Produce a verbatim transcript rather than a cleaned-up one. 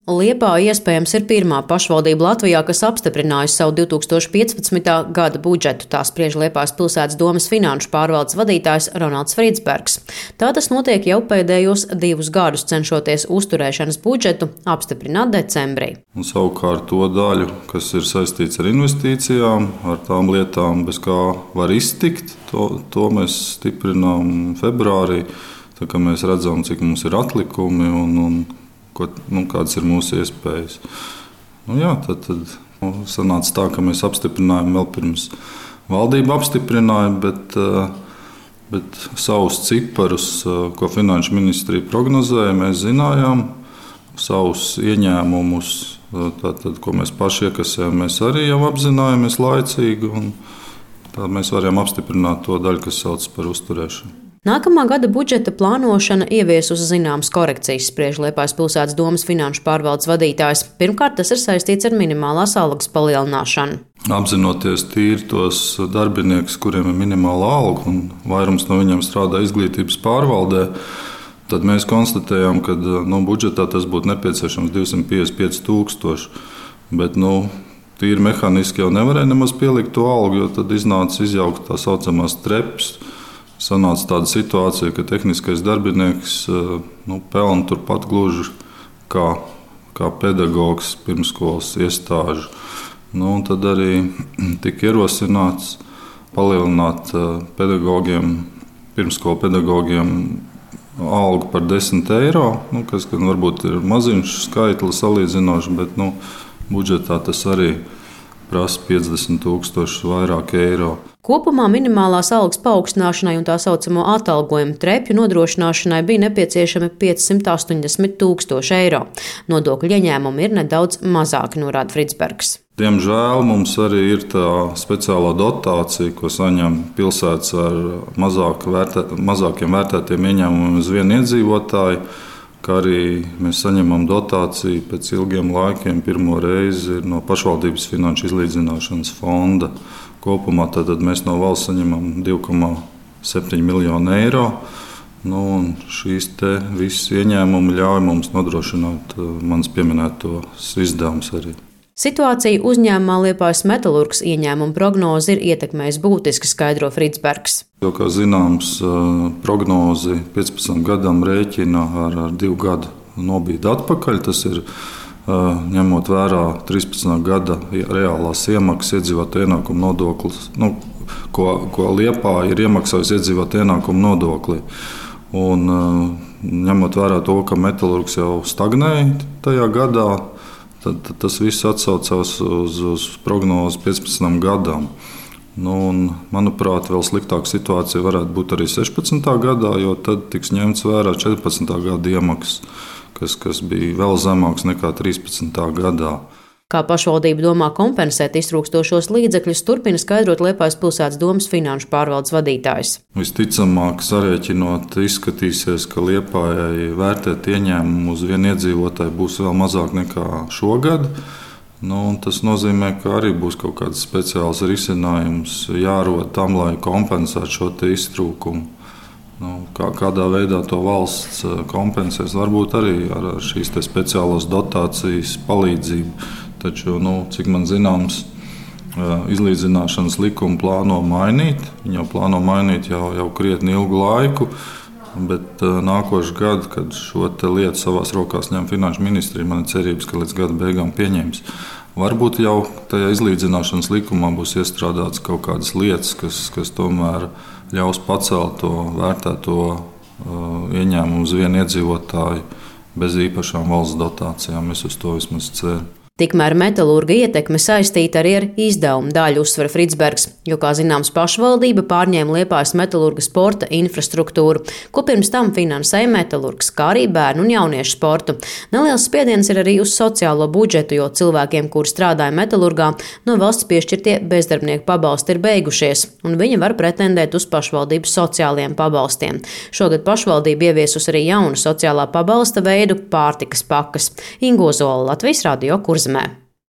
Liepāja iespējams ir pirmā pašvaldība Latvijā, kas apstiprinājusi savu divi tūkstoši piecpadsmitā gada budžetu. Tā spriež Liepājas pilsētas domes finanšu pārvaldes vadītājs Ronalds Frīdsbergs. Tā tas notiek jau pēdējos divus gadus, cenšoties uzturēšanas budžetu apstiprināt decembrī. Un savukārt to daļu, kas ir saistīts ar investīcijām, ar tām lietām, bez kā var iztikt, to, to mēs stiprinām februārī, tā kā mēs redzam, cik mums ir atlikumi un, un Ko, nu, kādas ir mūsu iespējas. Nu, jā, tad tad nu, sanāca tā, ka mēs apstiprinājām vēl pirms valdība apstiprināja, bet, bet savus ciparus, ko Finanšu ministrija prognozēja, mēs zinājām. Savus ieņēmumus, tātad, ko mēs paši iekasējam, mēs arī jau apzinājāmies laicīgi. Tad mēs varējām apstiprināt to daļu, kas sauc par uzturēšanu. Nākamā gada budžeta plānošana ieviesusi zināmas korekcijas, spriež Liepājas pilsētas domes finanšu pārvaldes vadītājs. Pirmkārt, tas ir saistīts ar minimālās algas palielināšanu. Apzinoties tīri tos darbiniekus, kuriem ir minimāla alga, un vairums no viņiem strādā izglītības pārvaldē, tad mēs konstatējām, ka nu, budžetā tas būtu nepieciešams divsimt piecdesmit pieci tūkstoši. Bet, nu, tīri mehāniski jau nevarēja nemaz pielikt to algu, jo tad iznāca izjaukt tā saucamās trepas. Sanāca tāda situācija, ka tehniskais darbinieks nu, pelna turpat gluži kā, kā pedagogs pirmskolas iestāžu. Nu, tad arī tika ierosināts palielināt pedagogiem, pirmskolu pedagogiem algu par desmit eiro, nu, kas gan varbūt ir maziņš skaitlis salīdzinoši, bet nu, budžetā tas arī prasa piecdesmit tūkstošus vairāk eiro. Kopumā minimālās algas paaugstināšanai un tā saucamo atalgojumu trepju nodrošināšanai bija nepieciešami piecsimt astoņdesmit tūkstoši eiro. Nodokļu ieņēmumi ir nedaudz mazāki, norāda Frīdsbergs. Diemžēl mums arī ir tā speciālā dotācija, ko saņem pilsētas ar mazāk vērtē, mazākiem vērtētiem ieņēmumiem uz vienu iedzīvotāju, kā arī mēs saņemam dotāciju pēc ilgiem laikiem pirmo reizi no pašvaldības finanšu izlīdzināšanas fonda. Kopumā tad mēs no valsts saņemam divi komā septiņi miljoni eiro. Nu, šīs te visas ieņēmumi ļauj mums nodrošināt manas pieminētos izdevumus arī. Situācija uzņēmumā Liepājas Metalurgs ieņēmuma prognozi ir ietekmējusi būtiski, skaidro Frīdsbergs. Jo, kā zināms, prognozi piecpadsmit gadam rēķina ar, ar divu gadu nobīdi atpakaļ. Tas ir ņemot vērā trīspadsmitā gada reālās iemaksas iedzīvotāju ienākumu nodoklis, nu, ko, ko Liepāja ir iemaksājusi iedzīvotāju ienākumu nodoklī. Un, ņemot vērā to, ka Metalurgs jau stagnēja tajā gadā, tad, tad tas viss atsaucās uz, uz prognozi piecpadsmitam gadam. Nu, un, manuprāt, vēl sliktāka situācija varētu būt arī sešpadsmitā gadā, jo tad tiks ņemts vērā četrpadsmitā gada iemaksas, kas, kas bija vēl zemāks nekā trīspadsmitā gadā. Kā pašvaldība domā kompensēt iztrūkstošos līdzekļus, turpina skaidrot Liepājas pilsētas domes finanšu pārvaldes vadītājs. Visticamāk, sarēķinot, izskatīsies, ka Liepājai vērtēt ieņēmumu uz vienu iedzīvotāju būs vēl mazāk nekā šogad. Nu, tas nozīmē, ka arī būs kaut kāds speciāls risinājums jārod tam, lai kompensētu šo iztrūkumu. Nu, kā, kādā veidā to valsts kompensēs, varbūt arī ar šīs speciālās dotācijas palīdzību. Taču, nu, cik man zināms, izlīdzināšanas likumu plāno mainīt. Viņi jau plāno mainīt jau, jau krietni ilgu laiku, bet nākošais gads, kad šo lietu savās rokās ņem Finanšu ministrija, man ir cerības, ka līdz gada beigām pieņems. Varbūt jau tajā izlīdzināšanas likumā būs iestrādāts kaut kādas lietas, kas, kas tomēr ļaus pacelt to vērtēto uh, ieņēmumu uz vienu iedzīvotāju bez īpašām valsts dotācijām. Es uz to vismaz ceru. Tikmēr metalurga ietekme saistīta arī ar izdevumu daļu, uzsver Frīdsbergs, jo, kā zināms, pašvaldība pārņēma Liepājas metalurga sporta infrastruktūru, ko pirms tam finansēja metalurgs, kā arī bērnu un jauniešu sportu. Neliels spiediens ir arī uz sociālo budžetu, jo cilvēkiem, kuri strādāja metalurgā, no valsts piešķirtie bezdarbnieku pabalsti ir beigušies, un viņi var pretendēt uz pašvaldības sociālajiem pabalstiem. Šogad pašvaldība ieviesus arī jaunu sociālā pabalsta veidu – pārtikas pakas. Ingo Zola, Latvijas Radio Kurzemē.